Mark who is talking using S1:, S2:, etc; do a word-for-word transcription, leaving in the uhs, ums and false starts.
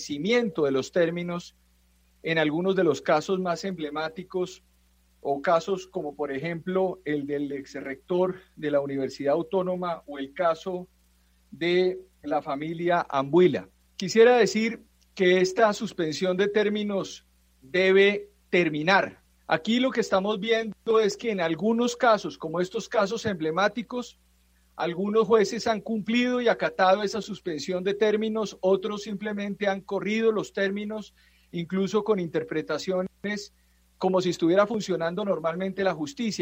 S1: vencimiento de los términos en algunos de los casos más emblemáticos o casos como por ejemplo el del exrector de la Universidad Autónoma o el caso de la familia Ambuila. Quisiera decir que esta suspensión de términos debe terminar. Aquí lo que estamos viendo es que en algunos casos, como estos casos emblemáticos, algunos jueces han cumplido y acatado esa suspensión de términos, otros simplemente han corrido los términos, incluso con interpretaciones como si estuviera funcionando normalmente la justicia.